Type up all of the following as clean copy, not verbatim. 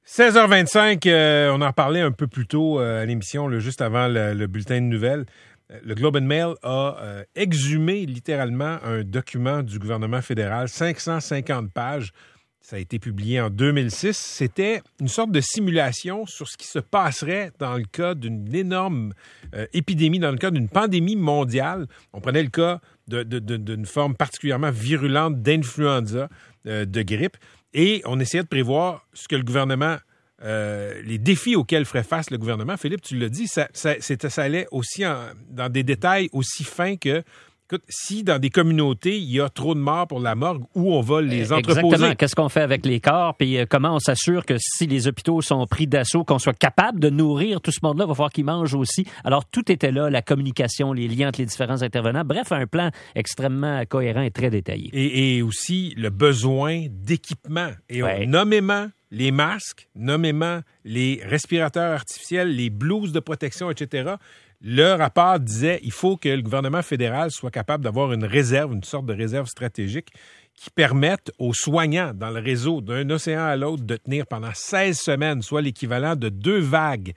16h25, on en parlait un peu plus tôt à l'émission, là, juste avant le bulletin de nouvelles. Le Globe and Mail a exhumé littéralement un document du gouvernement fédéral, 550 pages. Ça a été publié en 2006. C'était une sorte de simulation sur ce qui se passerait dans le cas d'une énorme épidémie, dans le cas d'une pandémie mondiale. On prenait le cas d'une forme particulièrement virulente d'influenza, de grippe, et on essayait de prévoir ce que le gouvernement, les défis auxquels ferait face le gouvernement. Philippe, tu l'as dit, ça allait aussi dans des détails aussi fins que, écoute, si dans des communautés, il y a trop de morts pour la morgue, où on va les entreposer? Exactement. Qu'est-ce qu'on fait avec les corps? Puis comment on s'assure que si les hôpitaux sont pris d'assaut, qu'on soit capable de nourrir tout ce monde-là, il va falloir qu'ils mangent aussi. Alors, tout était là, la communication, les liens entre les différents intervenants. Bref, un plan extrêmement cohérent et très détaillé. Et aussi le besoin d'équipement. Et nommément les masques, nommément les respirateurs artificiels, les blouses de protection, etc. Le rapport disait qu'il faut que le gouvernement fédéral soit capable d'avoir une réserve, une sorte de réserve stratégique qui permette aux soignants dans le réseau d'un océan à l'autre de tenir pendant 16 semaines, soit l'équivalent de 2 vagues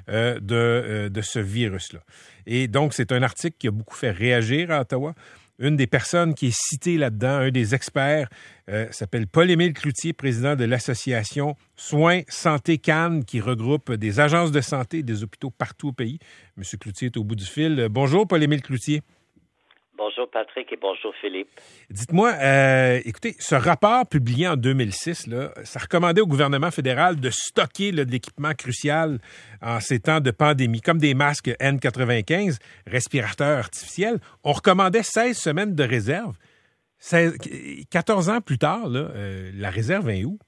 de ce virus-là. Et donc, c'est un article qui a beaucoup fait réagir à Ottawa. Une des personnes qui est citée là-dedans, un des experts, s'appelle Paul-Émile Cloutier, président de l'association Soins Santé Cannes, qui regroupe des agences de santé et des hôpitaux partout au pays. Monsieur Cloutier est au bout du fil. Bonjour, Paul-Émile Cloutier. Bonjour Patrick et bonjour Philippe. Dites-moi, écoutez, ce rapport publié en 2006, là, ça recommandait au gouvernement fédéral de stocker de l'équipement crucial en ces temps de pandémie, comme des masques N95, respirateurs artificiels. On recommandait 16 semaines de réserve. 14 ans plus tard, là, la réserve est où?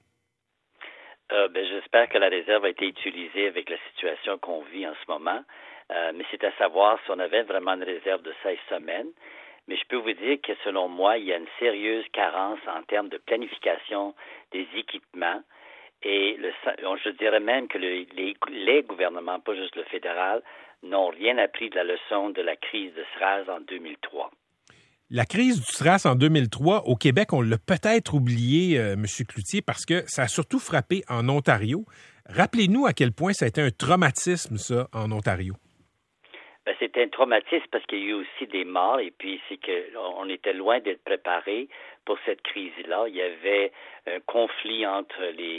J'espère que la réserve a été utilisée avec la situation qu'on vit en ce moment. Mais c'est à savoir si on avait vraiment une réserve de 16 semaines. Mais je peux vous dire que selon moi, il y a une sérieuse carence en termes de planification des équipements. Et je dirais même que les gouvernements, pas juste le fédéral, n'ont rien appris de la leçon de la crise de SRAS en 2003. La crise du SRAS en 2003, au Québec, on l'a peut-être oublié, M. Cloutier, parce que ça a surtout frappé en Ontario. Rappelez-nous à quel point ça a été un traumatisme, ça, en Ontario. C'était un traumatisme parce qu'il y a eu aussi des morts et puis c'est qu'on était loin d'être préparé pour cette crise-là. Il y avait un conflit entre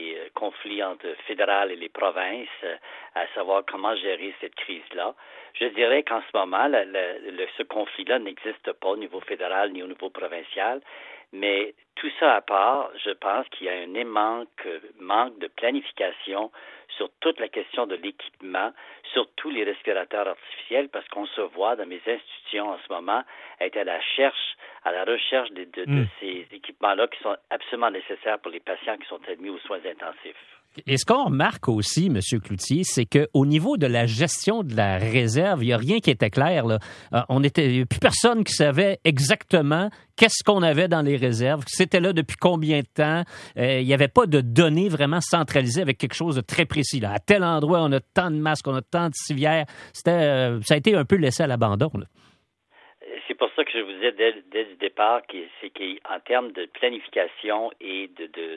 fédéral et les provinces à savoir comment gérer cette crise-là. Je dirais qu'en ce moment, ce conflit-là n'existe pas au niveau fédéral ni au niveau provincial. Mais tout ça à part, je pense qu'il y a un manque de planification sur toute la question de l'équipement, surtout les respirateurs artificiels, parce qu'on se voit dans mes institutions en ce moment être à la recherche de ces équipements-là qui sont absolument nécessaires pour les patients qui sont admis aux soins intensifs. Et ce qu'on remarque aussi, M. Cloutier, c'est qu'au niveau de la gestion de la réserve, il n'y a rien qui était clair. Là. Il n'y a plus personne qui savait exactement qu'est-ce qu'on avait dans les réserves, c'était là depuis combien de temps. Il n'y avait pas de données vraiment centralisées avec quelque chose de très précis. Là. À tel endroit, on a tant de masques, on a tant de civières. Ça a été un peu laissé à l'abandon. Là. C'est pour ça que je vous disais dès le départ c'est qu'en termes de planification et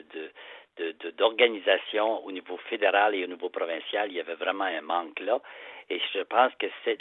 d'organisation au niveau fédéral et au niveau provincial, il y avait vraiment un manque là. Et je pense que c'est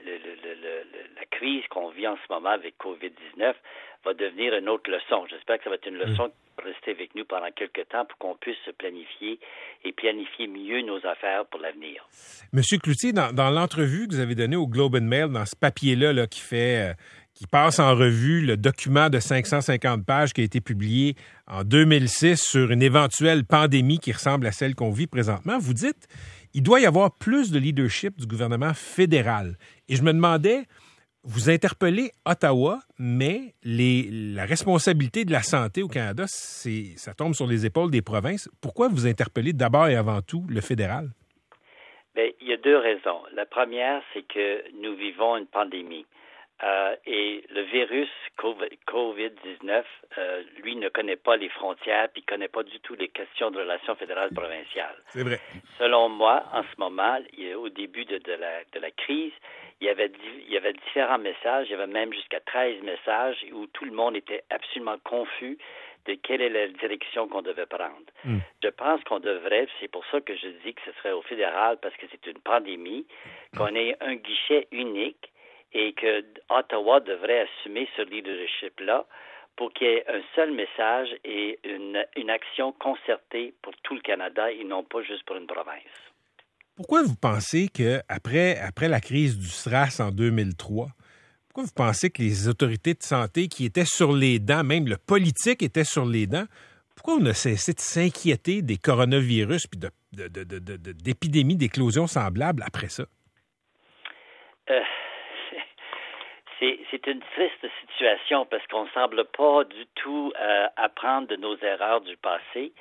la crise qu'on vit en ce moment avec COVID-19 va devenir une autre leçon. J'espère que ça va être une leçon qui va rester avec nous pendant quelques temps pour qu'on puisse se planifier et planifier mieux nos affaires pour l'avenir. Monsieur Cloutier, dans l'entrevue que vous avez donnée au Globe and Mail, dans ce papier-là là, qui passe en revue le document de 550 pages qui a été publié en 2006 sur une éventuelle pandémie qui ressemble à celle qu'on vit présentement, vous dites il doit y avoir plus de leadership du gouvernement fédéral. Et je me demandais, vous interpellez Ottawa, mais la responsabilité de la santé au Canada, ça tombe sur les épaules des provinces. Pourquoi vous interpellez d'abord et avant tout le fédéral? Bien, il y a deux raisons. La première, c'est que nous vivons une pandémie. Et le virus COVID-19, lui, ne connaît pas les frontières puis ne connaît pas du tout les questions de relations fédérales-provinciales. C'est vrai. Selon moi, en ce moment, au début de la crise, il y avait différents messages, il y avait même jusqu'à 13 messages où tout le monde était absolument confus de quelle est la direction qu'on devait prendre. Je pense qu'on devrait, c'est pour ça que je dis que ce serait au fédéral, parce que c'est une pandémie, qu'on ait un guichet unique et que Ottawa devrait assumer ce leadership-là pour qu'il y ait un seul message et une action concertée pour tout le Canada et non pas juste pour une province. Pourquoi vous pensez qu'après la crise du SRAS en 2003, pourquoi vous pensez que les autorités de santé qui étaient sur les dents, même le politique était sur les dents, pourquoi on a cessé de s'inquiéter des coronavirus puis d'épidémies, d'éclosions semblables après ça? C'est une triste situation parce qu'on ne semble pas du tout apprendre de nos erreurs du passé.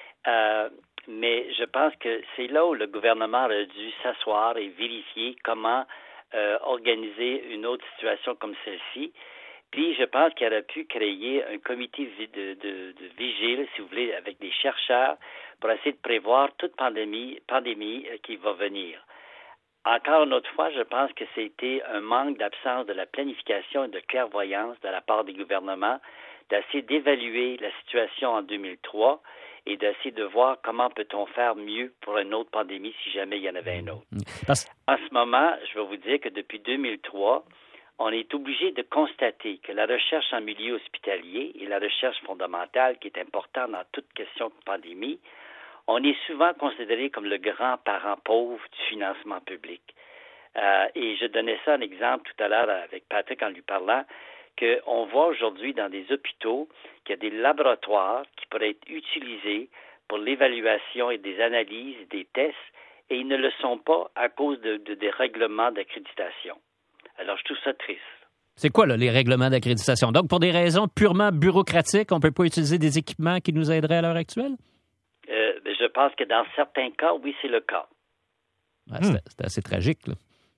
Mais je pense que c'est là où le gouvernement aurait dû s'asseoir et vérifier comment organiser une autre situation comme celle-ci. Puis, je pense qu'il aurait pu créer un comité de vigile, si vous voulez, avec des chercheurs pour essayer de prévoir toute pandémie qui va venir. Encore une autre fois, je pense que c'était un manque d'absence de la planification et de clairvoyance de la part des gouvernements d'essayer d'évaluer la situation en 2003 et d'essayer de voir comment peut-on faire mieux pour une autre pandémie si jamais il y en avait une autre. En ce moment, je vais vous dire que depuis 2003, on est obligé de constater que la recherche en milieu hospitalier et la recherche fondamentale, qui est importante dans toute question de pandémie, on est souvent considéré comme le grand parent pauvre du financement public. Et je donnais ça un exemple tout à l'heure avec Patrick en lui parlant, qu'on voit aujourd'hui dans des hôpitaux qu'il y a des laboratoires qui pourraient être utilisés pour l'évaluation et des analyses, des tests, et ils ne le sont pas à cause des règlements d'accréditation. Alors, je trouve ça triste. C'est quoi, là, les règlements d'accréditation? Donc, pour des raisons purement bureaucratiques, on ne peut pas utiliser des équipements qui nous aideraient à l'heure actuelle? Je pense que dans certains cas, oui, c'est le cas. Ouais, c'est assez tragique, là.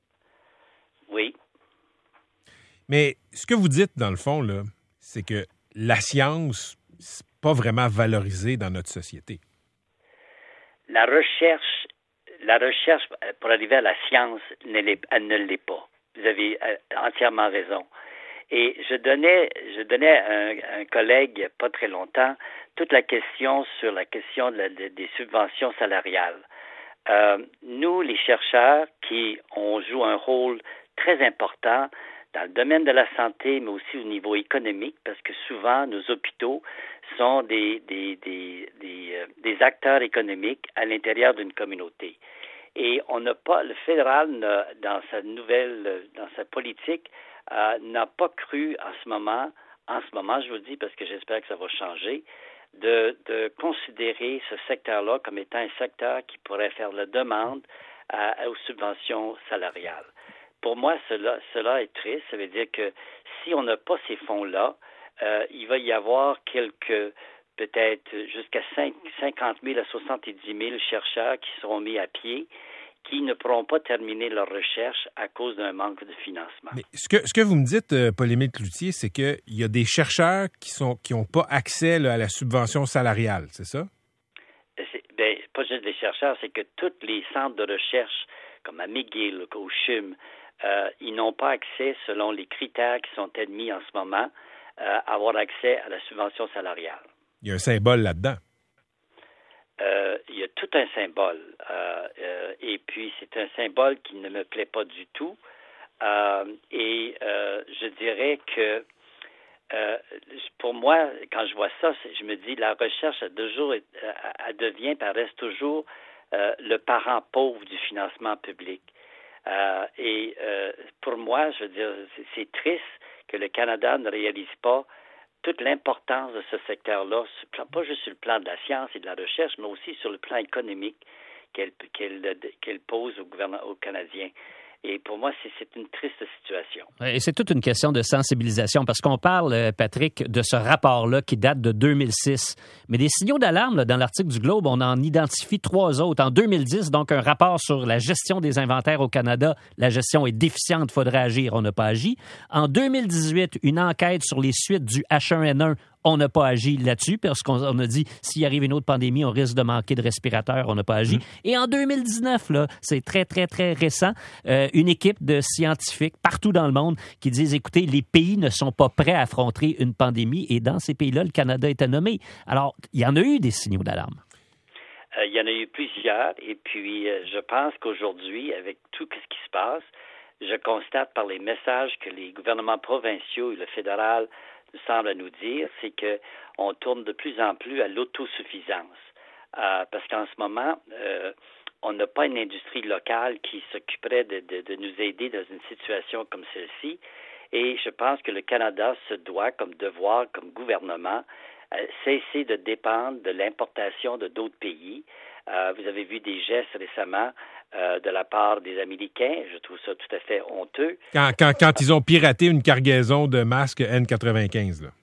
Oui. Mais ce que vous dites, dans le fond, là, c'est que la science, c'est pas vraiment valorisée dans notre société. La recherche pour arriver à la science, elle ne l'est pas. Vous avez entièrement raison. Et je donnais à un collègue il n'y a pas très longtemps toute la question sur la question des subventions salariales. Nous, les chercheurs, on joue un rôle très important dans le domaine de la santé, mais aussi au niveau économique, parce que souvent, nos hôpitaux sont des acteurs économiques à l'intérieur d'une communauté. Et on n'a pas, le fédéral, dans sa politique, n'a pas cru en ce moment, je vous le dis parce que j'espère que ça va changer, de considérer ce secteur-là comme étant un secteur qui pourrait faire la demande aux subventions salariales. Pour moi, cela est triste. Ça veut dire que si on n'a pas ces fonds-là, il va y avoir peut-être jusqu'à 50 000 à 70 000 chercheurs qui seront mis à pied, qui ne pourront pas terminer leur recherche à cause d'un manque de financement. Mais ce que vous me dites, Paul-Émile Cloutier, c'est qu'il y a des chercheurs qui n'ont pas accès là, à la subvention salariale, c'est ça? Pas juste des chercheurs, c'est que tous les centres de recherche, comme à McGill, au CHUM, ils n'ont pas accès, selon les critères qui sont admis en ce moment, à avoir accès à la subvention salariale. Il y a un symbole là-dedans. Il y a tout un symbole. Et puis, c'est un symbole qui ne me plaît pas du tout. Je dirais que pour moi, quand je vois ça, je me dis la recherche, elle reste toujours le parent pauvre du financement public. Pour moi, je veux dire, c'est triste que le Canada ne réalise pas toute l'importance de ce secteur-là, pas juste sur le plan de la science et de la recherche, mais aussi sur le plan économique qu'elle pose aux Canadiens. Et pour moi, c'est une triste situation. Et c'est toute une question de sensibilisation, parce qu'on parle, Patrick, de ce rapport-là qui date de 2006. Mais des signaux d'alarme, là, dans l'article du Globe, on en identifie 3 autres. En 2010, donc, un rapport sur la gestion des inventaires au Canada. La gestion est déficiente, il faudrait agir, on n'a pas agi. En 2018, une enquête sur les suites du H1N1. on n'a pas agi là-dessus parce qu'on a dit, s'il arrive une autre pandémie, on risque de manquer de respirateurs, on n'a pas agi. Et en 2019, là, c'est très, très, très récent, une équipe de scientifiques partout dans le monde qui disent, écoutez, les pays ne sont pas prêts à affronter une pandémie et dans ces pays-là, le Canada était nommé. Alors, il y en a eu des signaux d'alarme. Il y en a eu plusieurs et puis je pense qu'aujourd'hui, avec tout ce qui se passe, je constate par les messages que les gouvernements provinciaux et le fédéral semblent nous dire, c'est qu'on tourne de plus en plus à l'autosuffisance. Parce qu'en ce moment, on n'a pas une industrie locale qui s'occuperait de nous aider dans une situation comme celle-ci. Et je pense que le Canada se doit, comme devoir, comme gouvernement, cesser de dépendre de l'importation de d'autres pays. Vous avez vu des gestes récemment de la part des Américains. Je trouve ça tout à fait honteux. Quand ils ont piraté une cargaison de masques N95, là.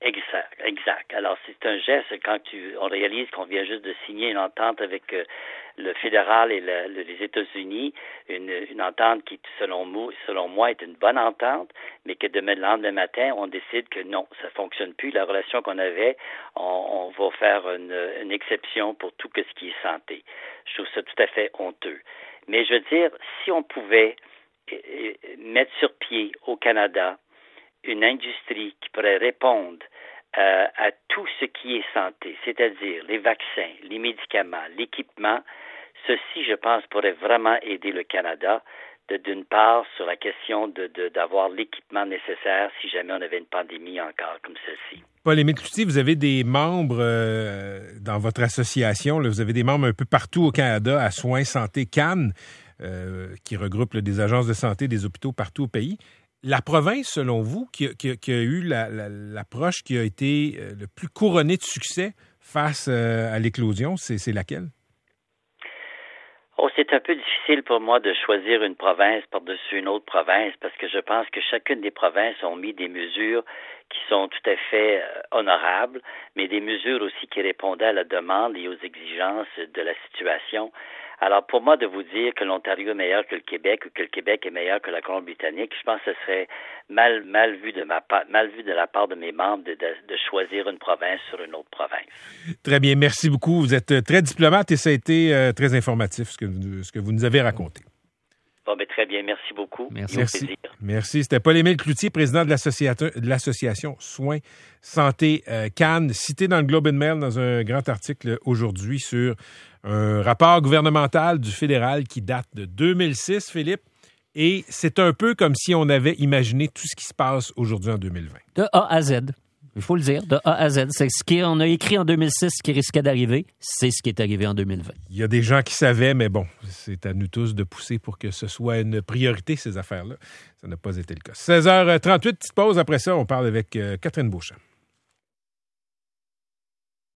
Exact. Alors, c'est un geste quand on réalise qu'on vient juste de signer une entente avec le fédéral et les États-Unis, une entente qui, selon moi, est une bonne entente, mais que demain, le lendemain matin, on décide que non, ça fonctionne plus. La relation qu'on avait, on va faire une exception pour tout ce qui est santé. Je trouve ça tout à fait honteux. Mais je veux dire, si on pouvait mettre sur pied au Canada une industrie qui pourrait répondre à tout ce qui est santé, c'est-à-dire les vaccins, les médicaments, l'équipement, ceci, je pense, pourrait vraiment aider le Canada, d'une part, sur la question d'avoir l'équipement nécessaire si jamais on avait une pandémie encore comme celle-ci. Paul-Émile Cloutier, vous avez des membres dans votre association, là, vous avez des membres un peu partout au Canada à Soins Santé Cannes, qui regroupe des agences de santé des hôpitaux partout au pays. La province, selon vous, qui a eu l'approche qui a été le plus couronnée de succès face à l'éclosion, c'est laquelle? C'est un peu difficile pour moi de choisir une province par-dessus une autre province parce que je pense que chacune des provinces ont mis des mesures qui sont tout à fait honorables, mais des mesures aussi qui répondaient à la demande et aux exigences de la situation. Alors, pour moi, de vous dire que l'Ontario est meilleur que le Québec ou que le Québec est meilleur que la Colombie-Britannique, je pense que ce serait mal vu de la part de mes membres de choisir une province sur une autre province. Très bien, merci beaucoup. Vous êtes très diplomate et ça a été très informatif ce que vous nous avez raconté. Bon, ben, très bien, merci beaucoup. Merci. Merci. C'était Paul-Émile Cloutier, président de l'association Soins Santé Cannes, cité dans le Globe and Mail dans un grand article aujourd'hui sur un rapport gouvernemental du fédéral qui date de 2006, Philippe. Et c'est un peu comme si on avait imaginé tout ce qui se passe aujourd'hui en 2020. De A à Z. Il faut le dire, de A à Z. C'est ce qu'on a écrit en 2006, ce qui risquait d'arriver, c'est ce qui est arrivé en 2020. Il y a des gens qui savaient, mais bon, c'est à nous tous de pousser pour que ce soit une priorité, ces affaires-là. Ça n'a pas été le cas. 16h38, petite pause. Après ça, on parle avec Catherine Beauchamp.